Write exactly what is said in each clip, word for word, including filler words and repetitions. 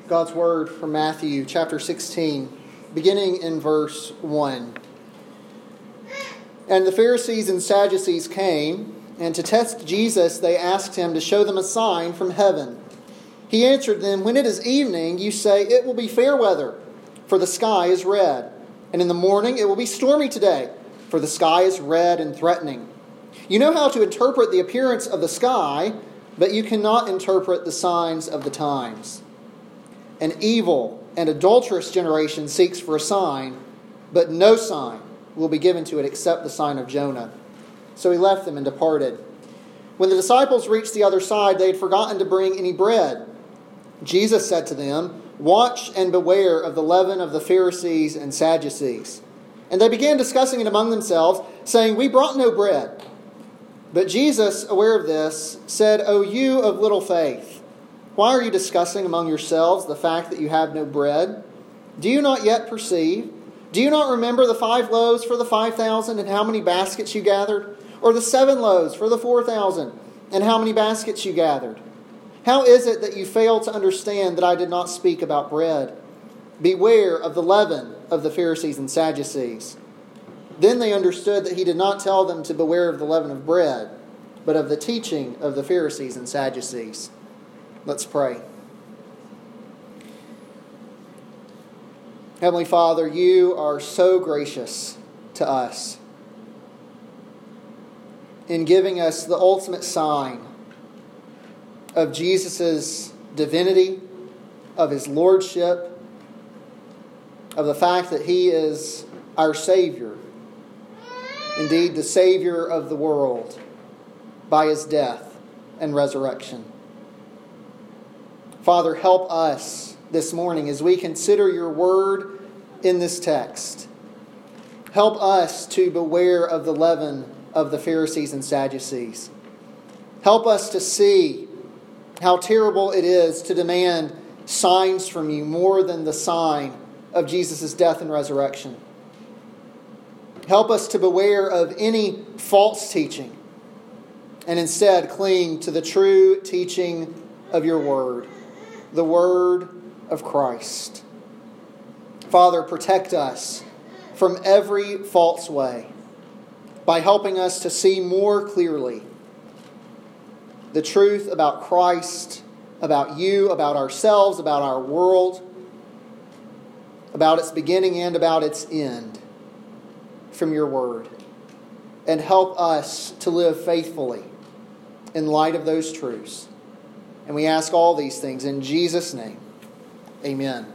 God's Word from Matthew chapter sixteen, beginning in verse one. And the Pharisees and Sadducees came, and to test Jesus they asked him to show them a sign from heaven. He answered them, "When it is evening, you say, 'It will be fair weather, for the sky is red.' And in the morning, 'It will be stormy today, for the sky is red and threatening.' You know how to interpret the appearance of the sky, but you cannot interpret the signs of the times. An evil and adulterous generation seeks for a sign, but no sign will be given to it except the sign of Jonah." So he left them and departed. When the disciples reached the other side, they had forgotten to bring any bread. Jesus said to them, "Watch and beware of the leaven of the Pharisees and Sadducees." And they began discussing it among themselves, saying, "We brought no bread." But Jesus, aware of this, said, "O you of little faith, why are you discussing among yourselves the fact that you have no bread? Do you not yet perceive? Do you not remember the five loaves for the five thousand and how many baskets you gathered? Or the seven loaves for the four thousand and how many baskets you gathered? How is it that you fail to understand that I did not speak about bread? Beware of the leaven of the Pharisees and Sadducees." Then they understood that he did not tell them to beware of the leaven of bread, but of the teaching of the Pharisees and Sadducees. Let's pray. Heavenly Father, you are so gracious to us in giving us the ultimate sign of Jesus' divinity, of his lordship, of the fact that he is our Savior, indeed the Savior of the world, by his death and resurrection. Father, help us this morning as we consider your word in this text. Help us to beware of the leaven of the Pharisees and Sadducees. Help us to see how terrible it is to demand signs from you more than the sign of Jesus' death and resurrection. Help us to beware of any false teaching and instead cling to the true teaching of your word, the word of Christ. Father, protect us from every false way by helping us to see more clearly the truth about Christ, about you, about ourselves, about our world, about its beginning and about its end from your word. And help us to live faithfully in light of those truths. And we ask all these things in Jesus' name. Amen.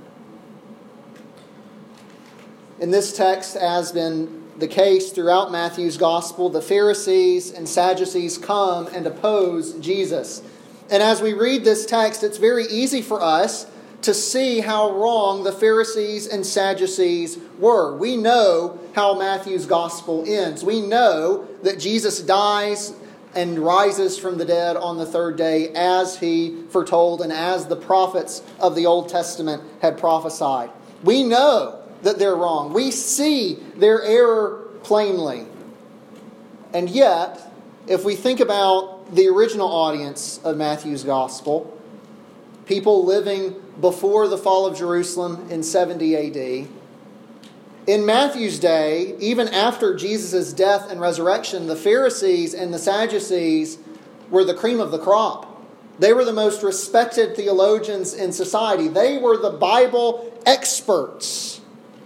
In this text, as has been the case throughout Matthew's gospel, the Pharisees and Sadducees come and oppose Jesus. And as we read this text, it's very easy for us to see how wrong the Pharisees and Sadducees were. We know how Matthew's gospel ends. We know that Jesus dies and rises from the dead on the third day as he foretold and as the prophets of the Old Testament had prophesied. We know that they're wrong. We see their error plainly. And yet, if we think about the original audience of Matthew's gospel, people living before the fall of Jerusalem in seventy A D, in Matthew's day, even after Jesus' death and resurrection, the Pharisees and the Sadducees were the cream of the crop. They were the most respected theologians in society. They were the Bible experts.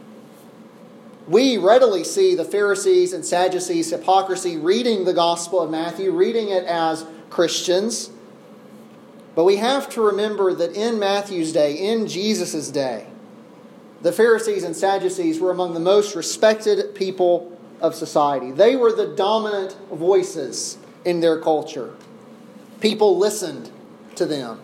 We readily see the Pharisees and Sadducees' hypocrisy reading the Gospel of Matthew, reading it as Christians. But we have to remember that in Matthew's day, in Jesus' day, the Pharisees and Sadducees were among the most respected people of society. They were the dominant voices in their culture. People listened to them.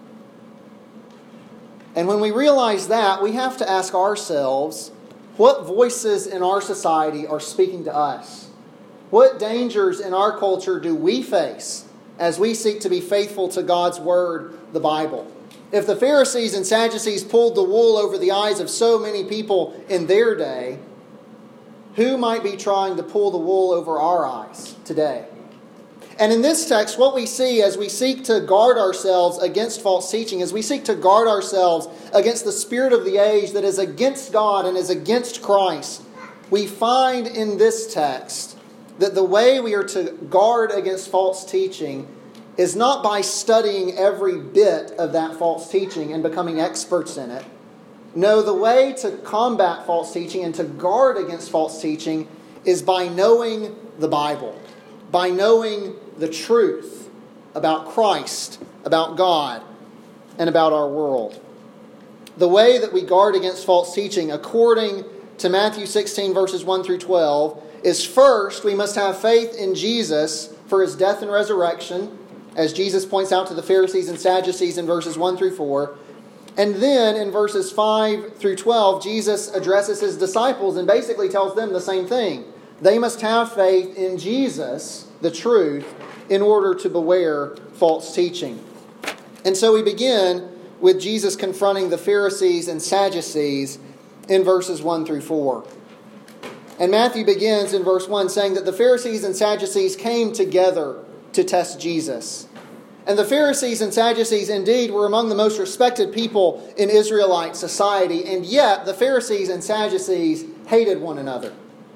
And when we realize that, we have to ask ourselves, what voices in our society are speaking to us? What dangers in our culture do we face as we seek to be faithful to God's Word, the Bible? If the Pharisees and Sadducees pulled the wool over the eyes of so many people in their day, who might be trying to pull the wool over our eyes today? And in this text, what we see as we seek to guard ourselves against false teaching, as we seek to guard ourselves against the spirit of the age that is against God and is against Christ, we find in this text that the way we are to guard against false teaching is not by studying every bit of that false teaching and becoming experts in it. No, the way to combat false teaching and to guard against false teaching is by knowing the Bible, by knowing the truth about Christ, about God, and about our world. The way that we guard against false teaching, according to Matthew sixteen, verses one through twelve, is first, we must have faith in Jesus for His death and resurrection, as Jesus points out to the Pharisees and Sadducees in verses one through four. And then in verses five through twelve, Jesus addresses His disciples and basically tells them the same thing. They must have faith in Jesus, the truth, in order to beware false teaching. And so we begin with Jesus confronting the Pharisees and Sadducees in verses one through four. And Matthew begins in verse one saying that the Pharisees and Sadducees came together to test Jesus. And the Pharisees and Sadducees indeed were among the most respected people in Israelite society, and yet the Pharisees and Sadducees hated one another.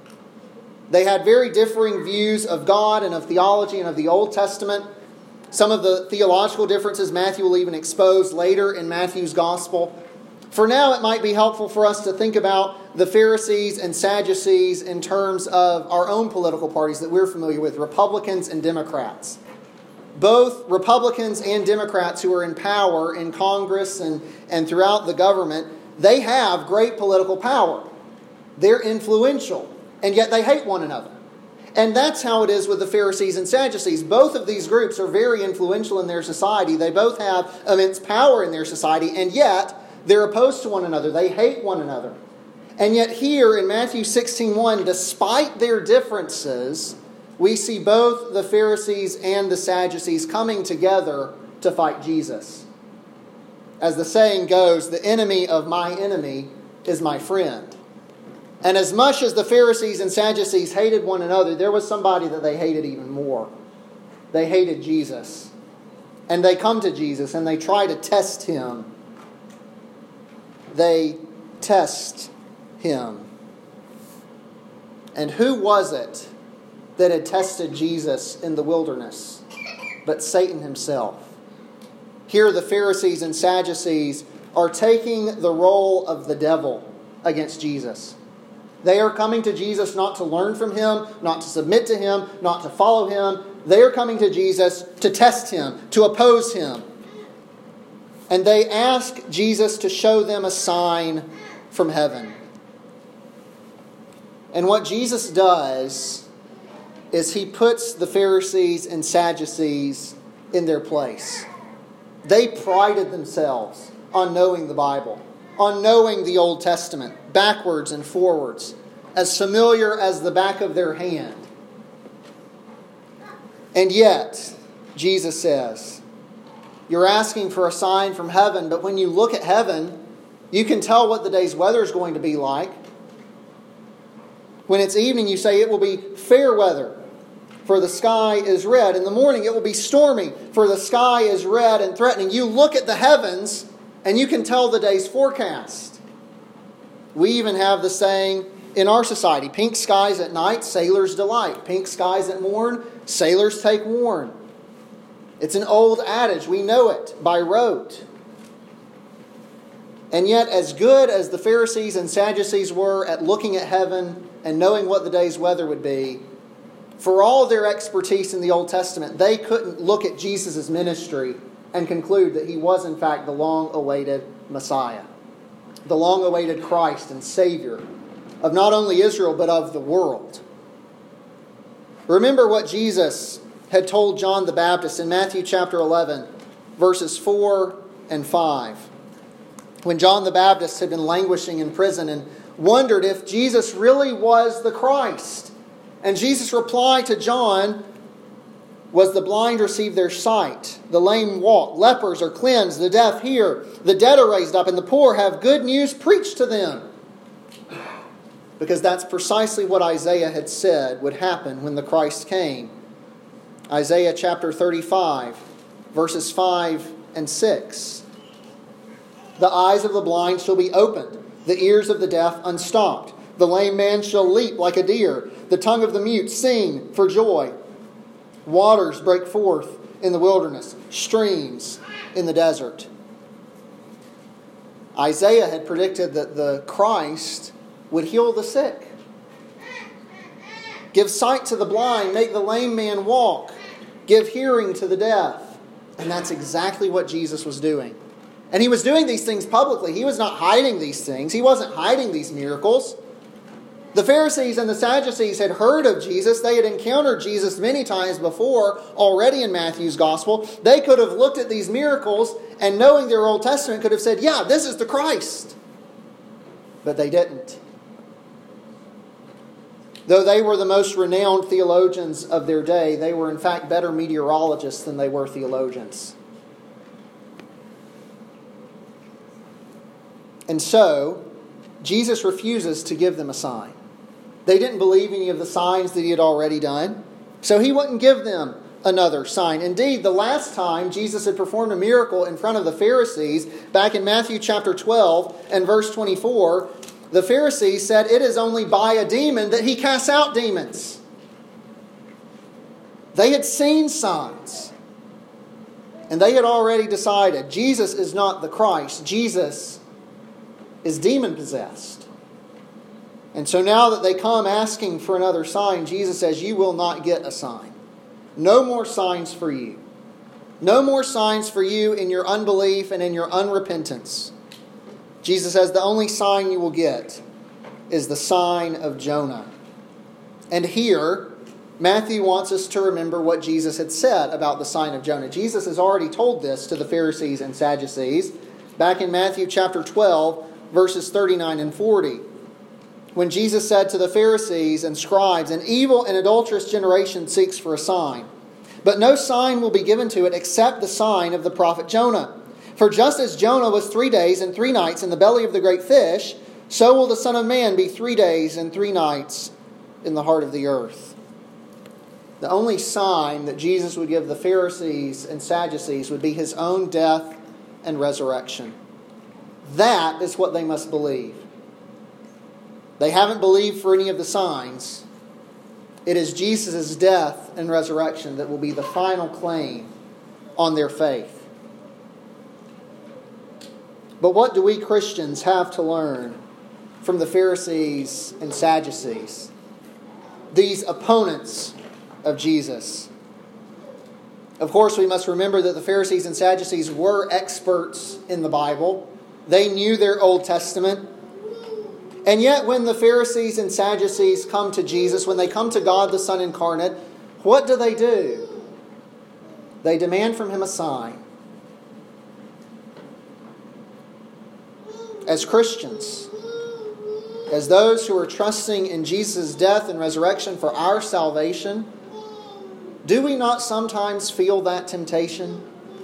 They had very differing views of God and of theology and of the Old Testament. Some of the theological differences Matthew will even expose later in Matthew's Gospel. For now, it might be helpful for us to think about the Pharisees and Sadducees in terms of our own political parties that we're familiar with, Republicans and Democrats. Both Republicans and Democrats who are in power in Congress and, and throughout the government, they have great political power. They're influential, and yet they hate one another. And that's how it is with the Pharisees and Sadducees. Both of these groups are very influential in their society. They both have immense power in their society, and yet they're opposed to one another. They hate one another. And yet here in Matthew sixteen one, despite their differences, we see both the Pharisees and the Sadducees coming together to fight Jesus. As the saying goes, the enemy of my enemy is my friend. And as much as the Pharisees and Sadducees hated one another, there was somebody that they hated even more. They hated Jesus. And they come to Jesus and they try to test Him. They test Him. And who was it that had tested Jesus in the wilderness but Satan himself? Here the Pharisees and Sadducees are taking the role of the devil against Jesus. They are coming to Jesus not to learn from Him, not to submit to Him, not to follow Him. They are coming to Jesus to test Him, to oppose Him. And they ask Jesus to show them a sign from heaven. And what Jesus does is He puts the Pharisees and Sadducees in their place. They prided themselves on knowing the Bible, on knowing the Old Testament, backwards and forwards, as familiar as the back of their hand. And yet, Jesus says, you're asking for a sign from heaven, but when you look at heaven, you can tell what the day's weather is going to be like. When it's evening, you say it will be fair weather, for the sky is red. In the morning, it will be stormy, for the sky is red and threatening. You look at the heavens, and you can tell the day's forecast. We even have the saying in our society, pink skies at night, sailors delight. Pink skies at morn, sailors take warn. It's an old adage. We know it by rote. And yet, as good as the Pharisees and Sadducees were at looking at heaven and knowing what the day's weather would be, for all their expertise in the Old Testament, they couldn't look at Jesus' ministry and conclude that He was in fact the long-awaited Messiah, the long-awaited Christ and Savior of not only Israel but of the world. Remember what Jesus had told John the Baptist in Matthew chapter eleven, verses four and five. When John the Baptist had been languishing in prison and wondered if Jesus really was the Christ. And Jesus' reply to John was, the blind receive their sight, the lame walk, lepers are cleansed, the deaf hear, the dead are raised up, and the poor have good news preached to them. Because that's precisely what Isaiah had said would happen when the Christ came. Isaiah chapter thirty-five, verses five and six. The eyes of the blind shall be opened, the ears of the deaf unstopped. The lame man shall leap like a deer, the tongue of the mute sing for joy. Waters break forth in the wilderness, streams in the desert. Isaiah had predicted that the Christ would heal the sick, give sight to the blind, make the lame man walk, give hearing to the deaf. And that's exactly what Jesus was doing. And He was doing these things publicly. He was not hiding these things. He wasn't hiding these miracles. The Pharisees and the Sadducees had heard of Jesus. They had encountered Jesus many times before, already in Matthew's Gospel. They could have looked at these miracles and, knowing their Old Testament, could have said, yeah, this is the Christ. But they didn't. Though they were the most renowned theologians of their day, they were in fact better meteorologists than they were theologians. And so, Jesus refuses to give them a sign. They didn't believe any of the signs that He had already done, so He wouldn't give them another sign. Indeed, the last time Jesus had performed a miracle in front of the Pharisees, back in Matthew chapter twelve and verse twenty-four, the Pharisees said, it is only by a demon that He casts out demons. They had seen signs. And they had already decided Jesus is not the Christ. Jesus is demon-possessed. And so now that they come asking for another sign, Jesus says, you will not get a sign. No more signs for you. No more signs for you in your unbelief and in your unrepentance. Jesus says the only sign you will get is the sign of Jonah. And here, Matthew wants us to remember what Jesus had said about the sign of Jonah. Jesus has already told this to the Pharisees and Sadducees back in Matthew chapter twelve, verses thirty-nine and forty. When Jesus said to the Pharisees and scribes, an evil and adulterous generation seeks for a sign, but no sign will be given to it except the sign of the prophet Jonah. For just as Jonah was three days and three nights in the belly of the great fish, so will the Son of Man be three days and three nights in the heart of the earth. The only sign that Jesus would give the Pharisees and Sadducees would be His own death and resurrection. That is what they must believe. They haven't believed for any of the signs. It is Jesus' death and resurrection that will be the final claim on their faith. But what do we Christians have to learn from the Pharisees and Sadducees, these opponents of Jesus? Of course, we must remember that the Pharisees and Sadducees were experts in the Bible. They knew their Old Testament. And yet when the Pharisees and Sadducees come to Jesus, when they come to God the Son incarnate, what do they do? They demand from Him a sign. As Christians, as those who are trusting in Jesus' death and resurrection for our salvation, do we not sometimes feel that temptation?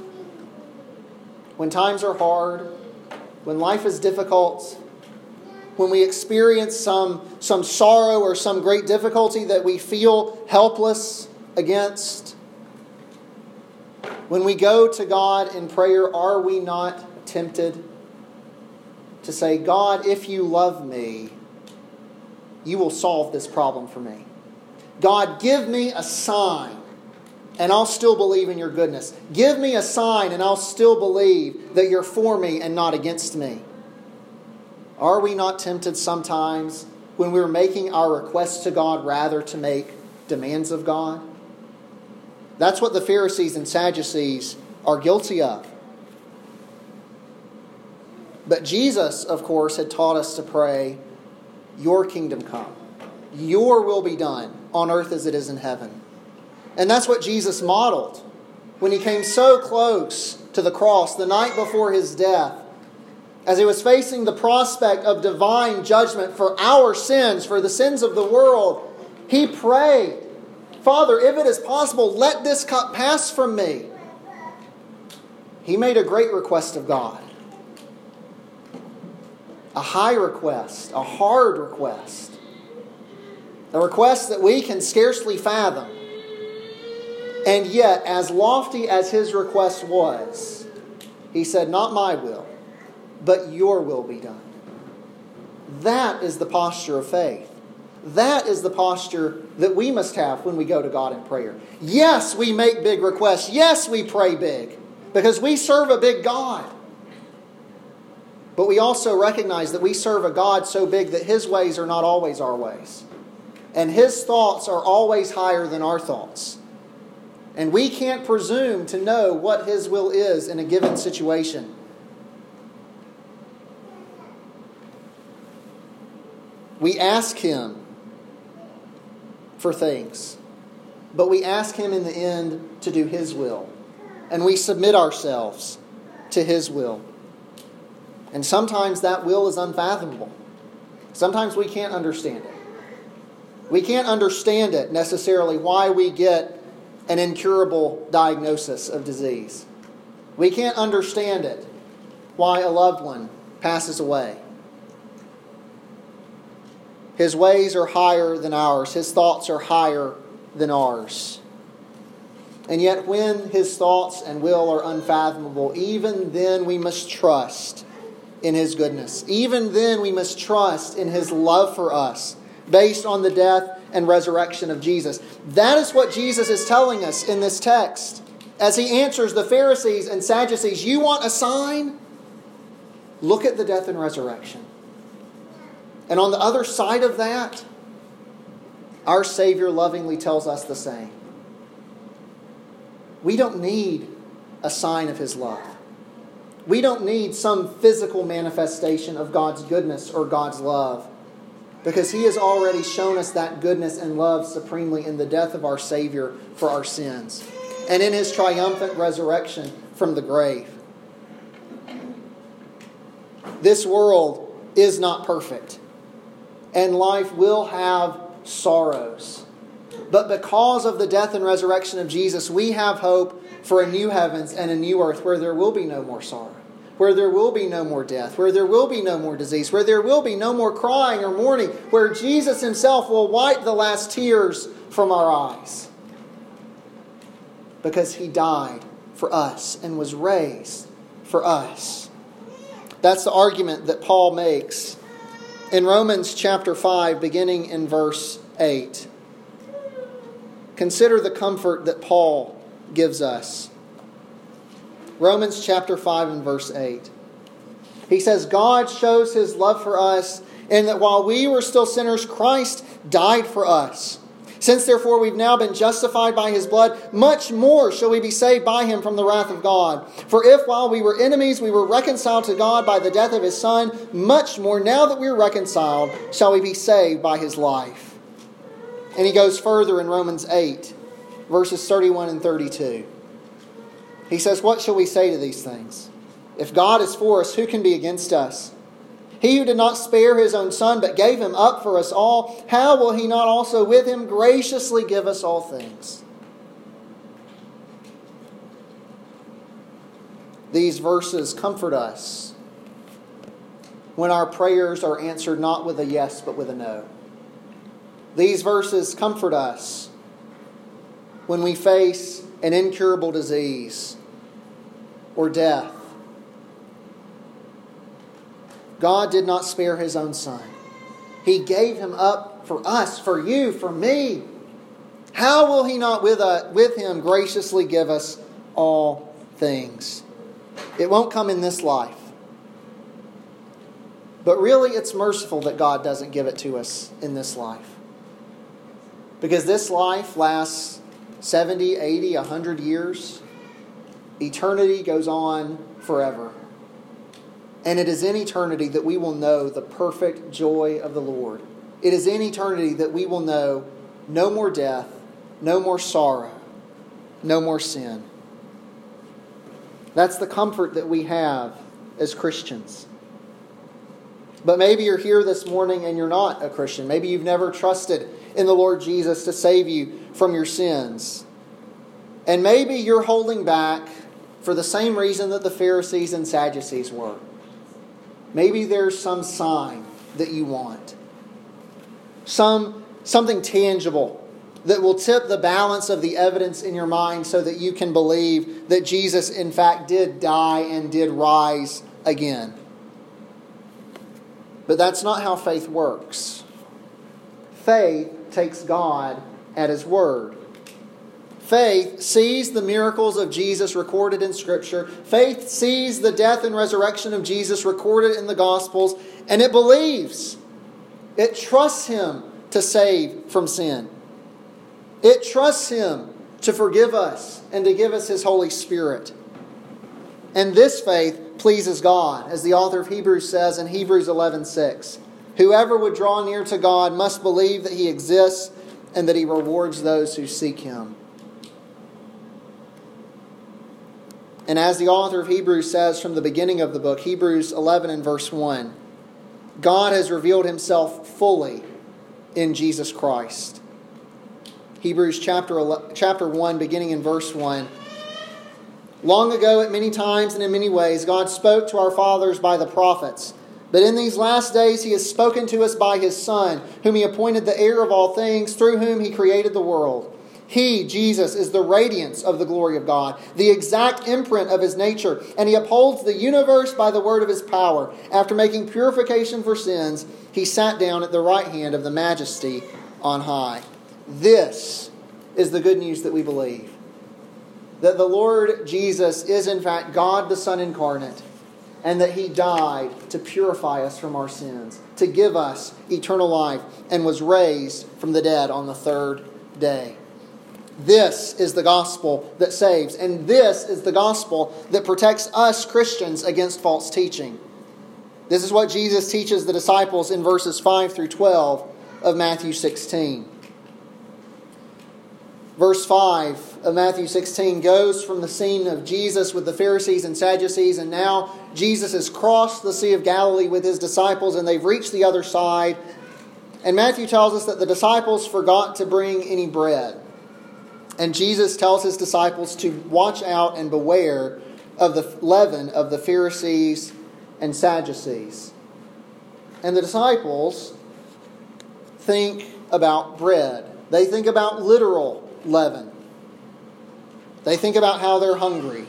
When times are hard, when life is difficult, when we experience some, some sorrow or some great difficulty that we feel helpless against, when we go to God in prayer, are we not tempted to say, God, if you love me, you will solve this problem for me. God, give me a sign, and I'll still believe in your goodness. Give me a sign, and I'll still believe that you're for me and not against me. Are we not tempted sometimes when we're making our requests to God rather to make demands of God? That's what the Pharisees and Sadducees are guilty of. But Jesus, of course, had taught us to pray, your kingdom come. Your will be done on earth as it is in heaven. And that's what Jesus modeled when He came so close to the cross the night before His death. As He was facing the prospect of divine judgment for our sins, for the sins of the world, He prayed, Father, if it is possible, let this cup pass from me. He made a great request of God. A high request, a hard request. A request that we can scarcely fathom. And yet, as lofty as his request was, he said, not my will, but your will be done. That is the posture of faith. That is the posture that we must have when we go to God in prayer. Yes, we make big requests. Yes, we pray big, because we serve a big God. But we also recognize that we serve a God so big that His ways are not always our ways. And His thoughts are always higher than our thoughts. And we can't presume to know what His will is in a given situation. We ask Him for things, but we ask Him in the end to do His will. And we submit ourselves to His will. And sometimes that will is unfathomable. Sometimes we can't understand it. We can't understand it necessarily why we get an incurable diagnosis of disease. We can't understand it why a loved one passes away. His ways are higher than ours. His thoughts are higher than ours. And yet when His thoughts and will are unfathomable, even then we must trust in His goodness. Even then we must trust in His love for us based on the death and resurrection of Jesus. That is what Jesus is telling us in this text. As He answers the Pharisees and Sadducees, you want a sign? Look at the death and resurrection. And on the other side of that, our Savior lovingly tells us the same. We don't need a sign of His love. We don't need some physical manifestation of God's goodness or God's love, because He has already shown us that goodness and love supremely in the death of our Savior for our sins and in His triumphant resurrection from the grave. This world is not perfect, and life will have sorrows. But because of the death and resurrection of Jesus, we have hope for a new heavens and a new earth where there will be no more sorrow, where there will be no more death, where there will be no more disease, where there will be no more crying or mourning, where Jesus Himself will wipe the last tears from our eyes. Because He died for us and was raised for us. That's the argument that Paul makes in Romans chapter five, beginning in verse eight. Consider the comfort that Paul gives us. Romans chapter five and verse eight. He says, God shows His love for us in that while we were still sinners, Christ died for us. Since therefore we've now been justified by His blood, much more shall we be saved by Him from the wrath of God. For if while we were enemies we were reconciled to God by the death of His Son, much more now that we are reconciled shall we be saved by His life. And he goes further in Romans eight, verses thirty-one and thirty-two. He says, what shall we say to these things? If God is for us, who can be against us? He who did not spare His own Son, but gave Him up for us all, how will He not also with Him graciously give us all things? These verses comfort us when our prayers are answered not with a yes, but with a no. These verses comfort us when we face an incurable disease or death. God did not spare His own Son. He gave Him up for us, for you, for me. How will He not with, uh, with Him graciously give us all things? It won't come in this life. But really, it's merciful that God doesn't give it to us in this life. Because this life lasts seventy, eighty, one hundred years. Eternity goes on forever. And it is in eternity that we will know the perfect joy of the Lord. It is in eternity that we will know no more death, no more sorrow, no more sin. That's the comfort that we have as Christians. But maybe you're here this morning and you're not a Christian. Maybe you've never trusted in the Lord Jesus to save you from your sins. And maybe you're holding back for the same reason that the Pharisees and Sadducees were. Maybe there's some sign that you want. Some, something tangible that will tip the balance of the evidence in your mind so that you can believe that Jesus in fact did die and did rise again. But that's not how faith works. Faith takes God at His word. Faith sees the miracles of Jesus recorded in Scripture. Faith sees the death and resurrection of Jesus recorded in the Gospels, and it believes. It trusts Him to save from sin. It trusts Him to forgive us and to give us His Holy Spirit. And this faith pleases God, as the author of Hebrews says in Hebrews eleven six. Whoever would draw near to God must believe that He exists and that He rewards those who seek Him. And as the author of Hebrews says from the beginning of the book, Hebrews eleven and verse one, God has revealed Himself fully in Jesus Christ. Hebrews chapter chapter one, beginning in verse one. Long ago, at many times and in many ways, God spoke to our fathers by the prophets. But in these last days He has spoken to us by His Son, whom He appointed the heir of all things, through whom He created the world. He, Jesus, is the radiance of the glory of God, the exact imprint of His nature, and He upholds the universe by the word of His power. After making purification for sins, He sat down at the right hand of the Majesty on high. This is the good news that we believe. That the Lord Jesus is in fact God the Son incarnate, and that He died to purify us from our sins, to give us eternal life, and was raised from the dead on the third day. This is the gospel that saves, and this is the gospel that protects us Christians against false teaching. This is what Jesus teaches the disciples in verses five through twelve of Matthew sixteen. Verse five of Matthew sixteen goes from the scene of Jesus with the Pharisees and Sadducees, and now Jesus has crossed the Sea of Galilee with His disciples, and they've reached the other side. And Matthew tells us that the disciples forgot to bring any bread. And Jesus tells His disciples to watch out and beware of the leaven of the Pharisees and Sadducees. And the disciples think about bread. They think about literal leaven. They think about how they're hungry.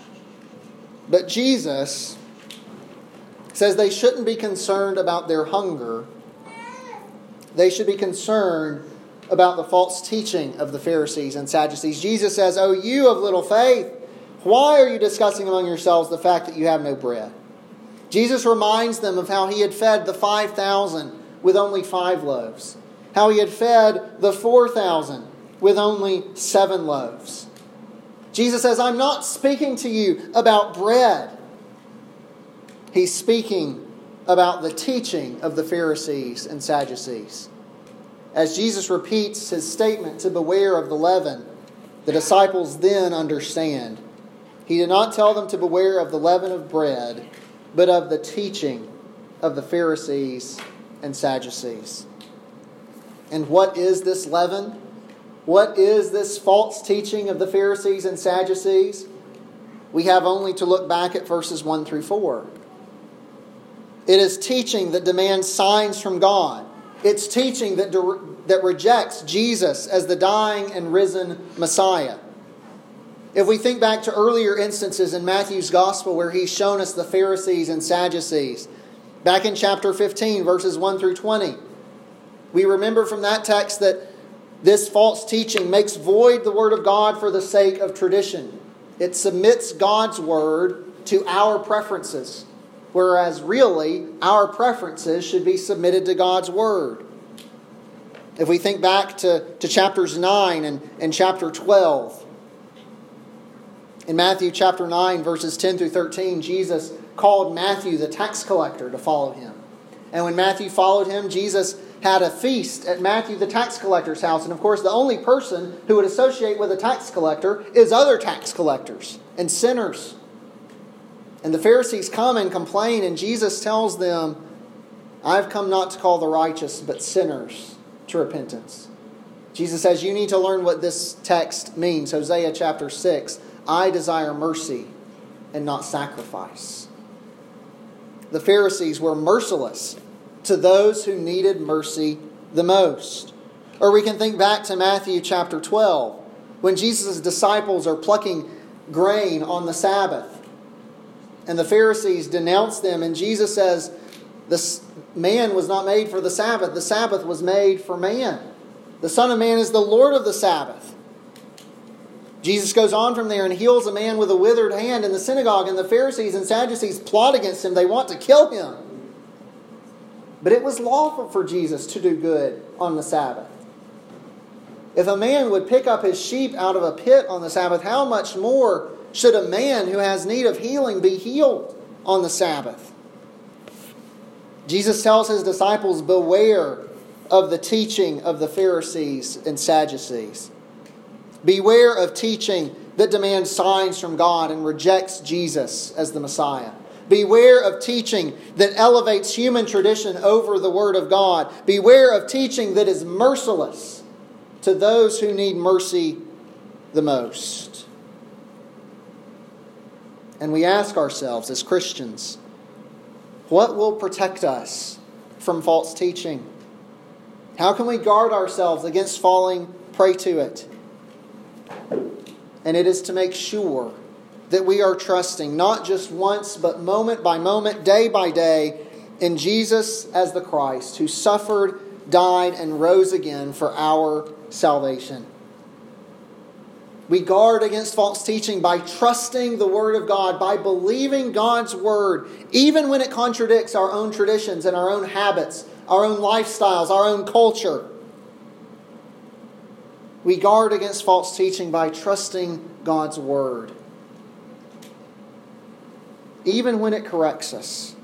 But Jesus says they shouldn't be concerned about their hunger. They should be concerned about the false teaching of the Pharisees and Sadducees. Jesus says, "O you of little faith, why are you discussing among yourselves the fact that you have no bread?" Jesus reminds them of how He had fed the five thousand with only five loaves. How He had fed the four thousand with only seven loaves. Jesus says, I'm not speaking to you about bread. He's speaking about the teaching of the Pharisees and Sadducees. As Jesus repeats His statement to beware of the leaven, the disciples then understand. He did not tell them to beware of the leaven of bread, but of the teaching of the Pharisees and Sadducees. And what is this leaven? What is this false teaching of the Pharisees and Sadducees? We have only to look back at verses one through four. It is teaching that demands signs from God. It's teaching that, de- that rejects Jesus as the dying and risen Messiah. If we think back to earlier instances in Matthew's Gospel where He's shown us the Pharisees and Sadducees, back in chapter fifteen, verses one through twenty, we remember from that text that this false teaching makes void the Word of God for the sake of tradition. It submits God's Word to our preferences, whereas really our preferences should be submitted to God's Word. If we think back to, to chapters nine and, and chapter twelve, in Matthew chapter nine, verses ten through thirteen, Jesus called Matthew the tax collector to follow Him. And when Matthew followed Him, Jesus had a feast at Matthew the tax collector's house. And of course, the only person who would associate with a tax collector is other tax collectors and sinners. And the Pharisees come and complain, and Jesus tells them, I've come not to call the righteous, but sinners to repentance. Jesus says, you need to learn what this text means. Hosea chapter six, I desire mercy and not sacrifice. The Pharisees were merciless to those who needed mercy the most. Or we can think back to Matthew chapter twelve, when Jesus' disciples are plucking grain on the Sabbath. And the Pharisees denounce them, and Jesus says, "This man was not made for the Sabbath. The Sabbath was made for man. The Son of Man is the Lord of the Sabbath." Jesus goes on from there and heals a man with a withered hand in the synagogue, and the Pharisees and Sadducees plot against him. They want to kill him. But it was lawful for Jesus to do good on the Sabbath. If a man would pick up his sheep out of a pit on the Sabbath, how much more should a man who has need of healing be healed on the Sabbath? Jesus tells his disciples, beware of the teaching of the Pharisees and Sadducees. Beware of teaching that demands signs from God and rejects Jesus as the Messiah. Beware of teaching that elevates human tradition over the Word of God. Beware of teaching that is merciless to those who need mercy the most. And we ask ourselves as Christians, what will protect us from false teaching? How can we guard ourselves against falling prey to it? And it is to make sure that we are trusting not just once, but moment by moment, day by day, in Jesus as the Christ, who suffered, died, and rose again for our salvation. We guard against false teaching by trusting the Word of God, by believing God's Word, even when it contradicts our own traditions and our own habits, our own lifestyles, our own culture. We guard against false teaching by trusting God's Word, even when it corrects us.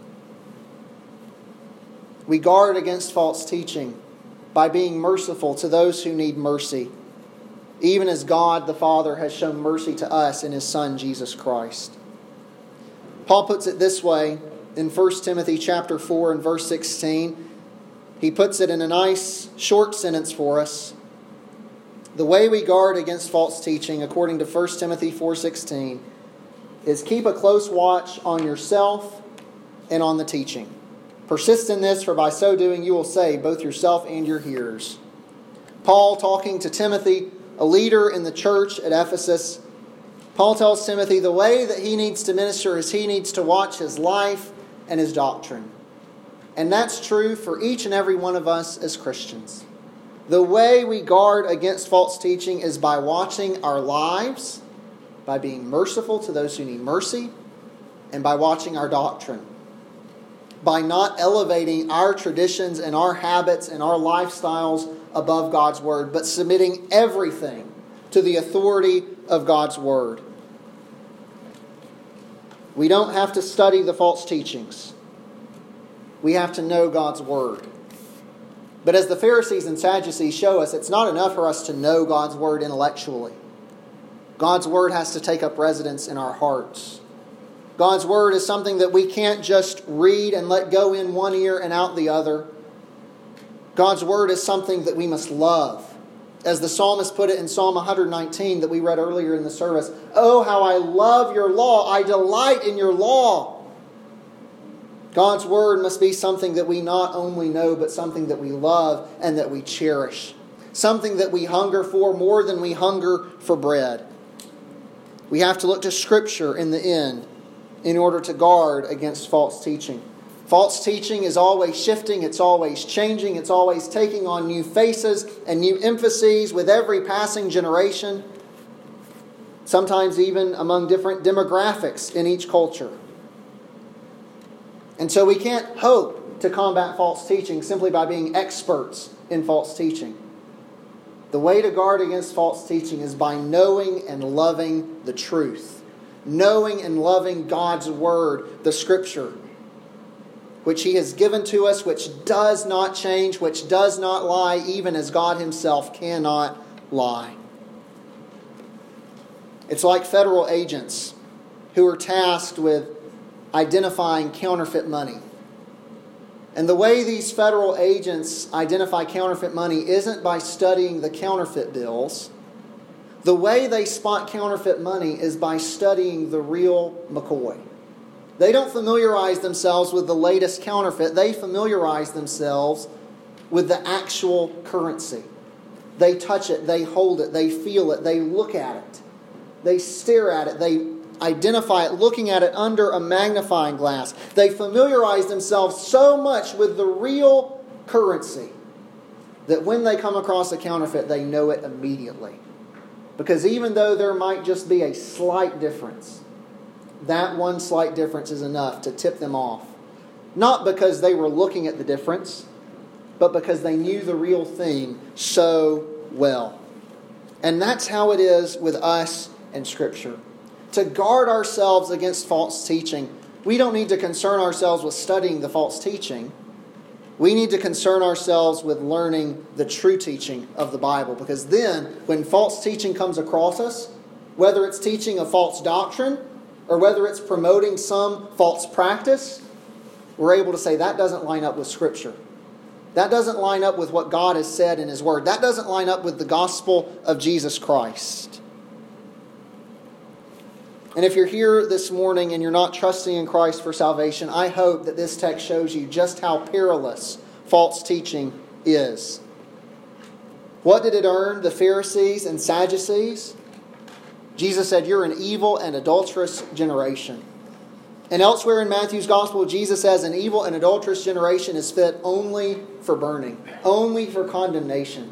We guard against false teaching by being merciful to those who need mercy, even as God the Father has shown mercy to us in His Son, Jesus Christ. Paul puts it this way in First Timothy chapter four and verse sixteen. He puts it in a nice short sentence for us. The way we guard against false teaching, according to First Timothy four sixteen, is keep a close watch on yourself and on the teaching. Persist in this, for by so doing you will save both yourself and your hearers. Paul, talking to Timothy, a leader in the church at Ephesus, Paul tells Timothy the way that he needs to minister is he needs to watch his life and his doctrine. And that's true for each and every one of us as Christians. The way we guard against false teaching is by watching our lives, by being merciful to those who need mercy, and by watching our doctrine. By not elevating our traditions and our habits and our lifestyles above God's Word, but submitting everything to the authority of God's Word. We don't have to study the false teachings. We have to know God's Word. But as the Pharisees and Sadducees show us, it's not enough for us to know God's Word intellectually. God's Word has to take up residence in our hearts. God's Word is something that we can't just read and let go in one ear and out the other. God's Word is something that we must love. As the psalmist put it in Psalm one nineteen that we read earlier in the service, "Oh, how I love your law. I delight in your law." God's Word must be something that we not only know, but something that we love and that we cherish. Something that we hunger for more than we hunger for bread. We have to look to Scripture in the end in order to guard against false teaching. False teaching is always shifting, it's always changing, it's always taking on new faces and new emphases with every passing generation, sometimes even among different demographics in each culture. And so we can't hope to combat false teaching simply by being experts in false teaching. The way to guard against false teaching is by knowing and loving the truth. Knowing and loving God's Word, the Scripture, which He has given to us, which does not change, which does not lie, even as God Himself cannot lie. It's like federal agents who are tasked with identifying counterfeit money. And the way these federal agents identify counterfeit money isn't by studying the counterfeit bills. The way they spot counterfeit money is by studying the real McCoy. They don't familiarize themselves with the latest counterfeit. They familiarize themselves with the actual currency. They touch it, they hold it, they feel it, they look at it. They stare at it, they identify it, looking at it under a magnifying glass. They familiarize themselves so much with the real currency that when they come across a counterfeit, they know it immediately. Because even though there might just be a slight difference, that one slight difference is enough to tip them off. Not because they were looking at the difference, but because they knew the real thing so well. And that's how it is with us and Scripture. To guard ourselves against false teaching, we don't need to concern ourselves with studying the false teaching. We need to concern ourselves with learning the true teaching of the Bible. Because then, when false teaching comes across us, whether it's teaching a false doctrine or whether it's promoting some false practice, we're able to say that doesn't line up with Scripture. That doesn't line up with what God has said in His Word. That doesn't line up with the gospel of Jesus Christ. And if you're here this morning and you're not trusting in Christ for salvation, I hope that this text shows you just how perilous false teaching is. What did it earn the Pharisees and Sadducees? Jesus said, "You're an evil and adulterous generation." And elsewhere in Matthew's Gospel, Jesus says an evil and adulterous generation is fit only for burning, only for condemnation.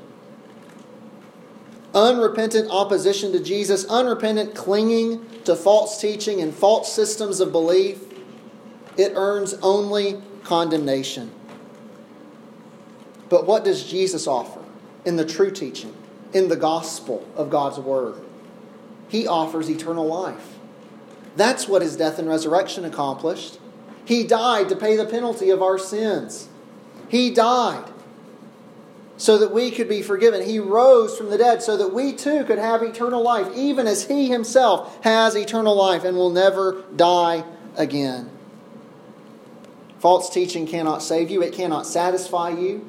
Unrepentant opposition to Jesus, unrepentant clinging to false teaching and false systems of belief, it earns only condemnation. But what does Jesus offer in the true teaching, in the gospel of God's Word? He offers eternal life. That's what His death and resurrection accomplished. He died to pay the penalty of our sins. He died so that we could be forgiven. He rose from the dead so that we too could have eternal life, even as He Himself has eternal life and will never die again. False teaching cannot save you. It cannot satisfy you.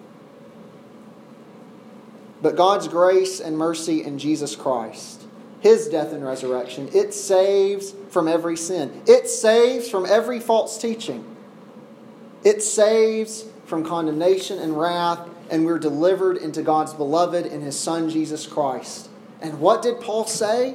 But God's grace and mercy in Jesus Christ, His death and resurrection, it saves from every sin. It saves from every false teaching. It saves from condemnation and wrath, and we're delivered into God's beloved in His Son, Jesus Christ. And what did Paul say?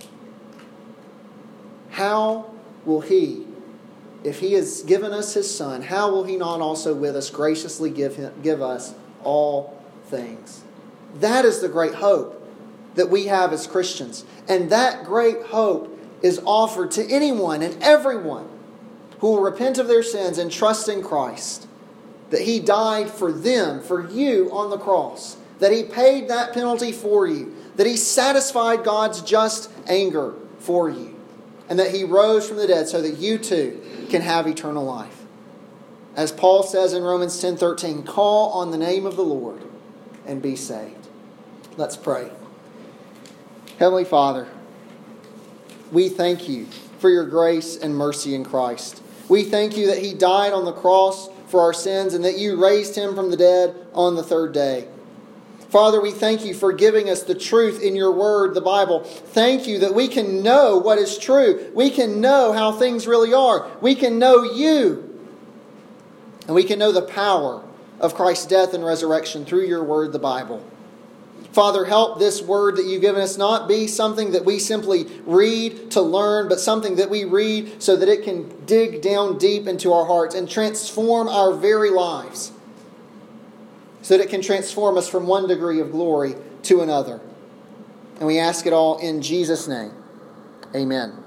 How will He, if He has given us His Son, how will He not also with us graciously give him, give us all things? That is the great hope that we have as Christians. And that great hope is offered to anyone and everyone who will repent of their sins and trust in Christ. That He died for them, for you on the cross. That He paid that penalty for you. That He satisfied God's just anger for you. And that He rose from the dead so that you too can have eternal life. As Paul says in Romans ten thirteen, call on the name of the Lord and be saved. Let's pray. Heavenly Father, we thank You for Your grace and mercy in Christ. We thank You that He died on the cross for our sins and that You raised Him from the dead on the third day. Father, we thank You for giving us the truth in Your Word, the Bible. Thank You that we can know what is true. We can know how things really are. We can know You. And we can know the power of Christ's death and resurrection through Your Word, the Bible. Father, help this Word that You've given us not be something that we simply read to learn, but something that we read so that it can dig down deep into our hearts and transform our very lives. So that it can transform us from one degree of glory to another. And we ask it all in Jesus' name. Amen.